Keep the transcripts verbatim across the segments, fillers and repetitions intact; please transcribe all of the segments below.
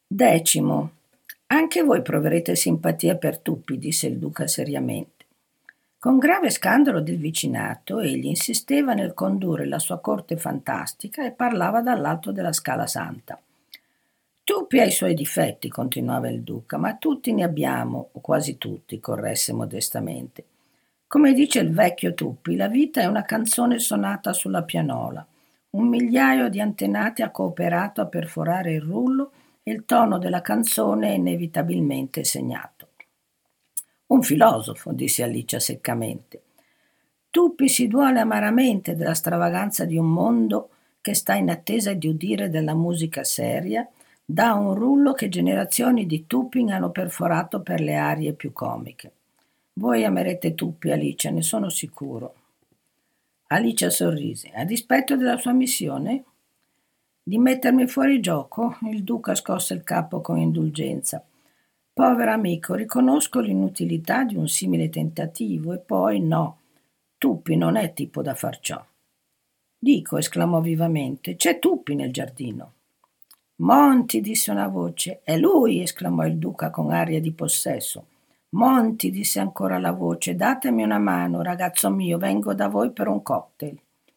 Decimo. Anche voi proverete simpatia per Tuppi, disse il duca seriamente. Con grave scandalo del vicinato, egli insisteva nel condurre la sua corte fantastica e parlava dall'alto della Scala Santa. Tuppi ha i suoi difetti, continuava il duca, ma tutti ne abbiamo, o quasi tutti, corresse modestamente. Come dice il vecchio Tuppi, la vita è una canzone sonata sulla pianola. Un migliaio di antenati ha cooperato a perforare il rullo e il tono della canzone è inevitabilmente segnato. Un filosofo, disse Alicia seccamente. Tuppi si duole amaramente della stravaganza di un mondo che sta in attesa di udire della musica seria, da un rullo che generazioni di Tuppi hanno perforato per le arie più comiche. Voi amerete Tuppi, Alicia, ne sono sicuro. Alicia sorrise. A dispetto della sua missione? Di mettermi fuori gioco? Il duca scosse il capo con indulgenza. Povero amico, riconosco l'inutilità di un simile tentativo e poi no, Tuppi non è tipo da far ciò. Dico, esclamò vivamente, c'è Tuppi nel giardino. Monti, disse una voce. È lui, esclamò il duca con aria di possesso. Monti, disse ancora la voce, datemi una mano, ragazzo mio, vengo da voi per un cocktail.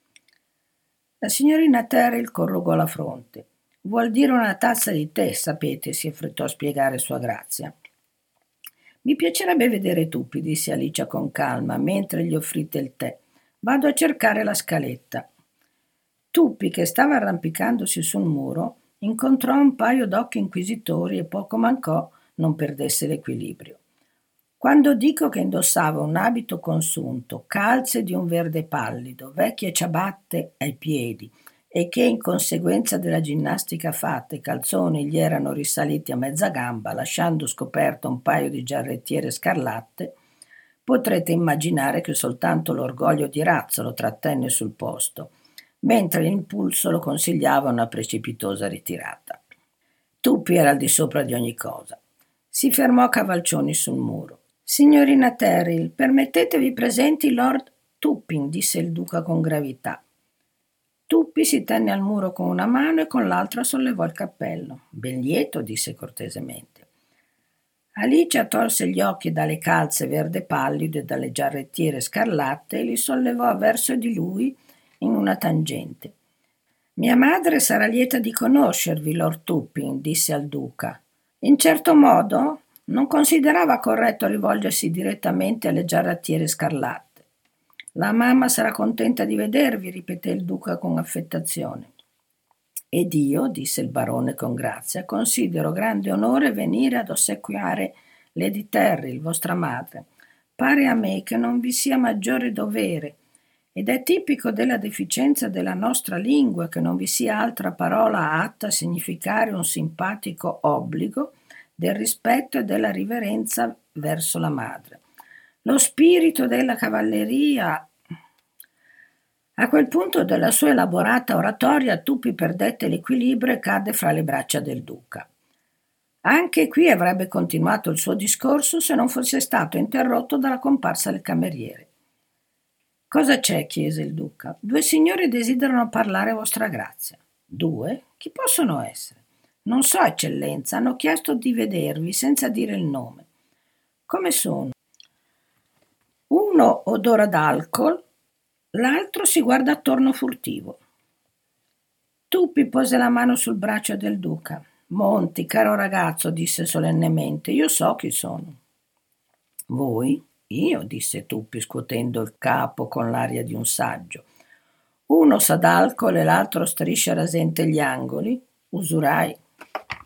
La signorina Terrell corrugò la fronte. Vuol dire una tazza di tè, sapete, si affrettò a spiegare sua grazia. Mi piacerebbe vedere Tuppi, disse Alicia con calma, mentre gli offrite il tè. Vado a cercare la scaletta. Tuppi, che stava arrampicandosi sul muro, incontrò un paio d'occhi inquisitori e poco mancò non perdesse l'equilibrio. Quando dico che indossava un abito consunto, calze di un verde pallido, vecchie ciabatte ai piedi e che in conseguenza della ginnastica fatta i calzoni gli erano risaliti a mezza gamba, lasciando scoperto un paio di giarrettiere scarlatte, potrete immaginare che soltanto l'orgoglio di razza lo trattenne sul posto, mentre l'impulso lo consigliava una precipitosa ritirata. Tuppi era al di sopra di ogni cosa. Si fermò a cavalcioni sul muro. Signorina Terrell, permettetevi presenti Lord Tupping, disse il duca con gravità. Tuppi si tenne al muro con una mano e con l'altra sollevò il cappello. Ben lieto, disse cortesemente. Alicia tolse gli occhi dalle calze verde pallido e dalle giarrettiere scarlatte e li sollevò verso di lui in una tangente. Mia madre sarà lieta di conoscervi, Lord Tupping, disse al duca. In certo modo non considerava corretto rivolgersi direttamente alle giarrettiere scarlatte. La mamma sarà contenta di vedervi, ripeté il duca con affettazione. Ed io, disse il barone con grazia, considero grande onore venire ad ossequiare Lady Terrell, vostra madre. Pare a me che non vi sia maggiore dovere, ed è tipico della deficienza della nostra lingua che non vi sia altra parola atta a significare un simpatico obbligo del rispetto e della riverenza verso la madre. Lo spirito della cavalleria. A quel punto della sua elaborata oratoria Tuppi perdette l'equilibrio e cadde fra le braccia del duca. Anche qui avrebbe continuato il suo discorso se non fosse stato interrotto dalla comparsa del cameriere. Cosa c'è? Chiese il duca. Due signori desiderano parlare a vostra grazia. Due? Chi possono essere? Non so, eccellenza, hanno chiesto di vedervi senza dire il nome. Come sono? Uno odora d'alcol, l'altro si guarda attorno furtivo. Tuppi pose la mano sul braccio del duca. Monti, caro ragazzo, disse solennemente, io so chi sono. Voi? Io, disse Tuppi scuotendo il capo con l'aria di un saggio. Uno sa d'alcol e l'altro striscia rasente gli angoli. Usurai.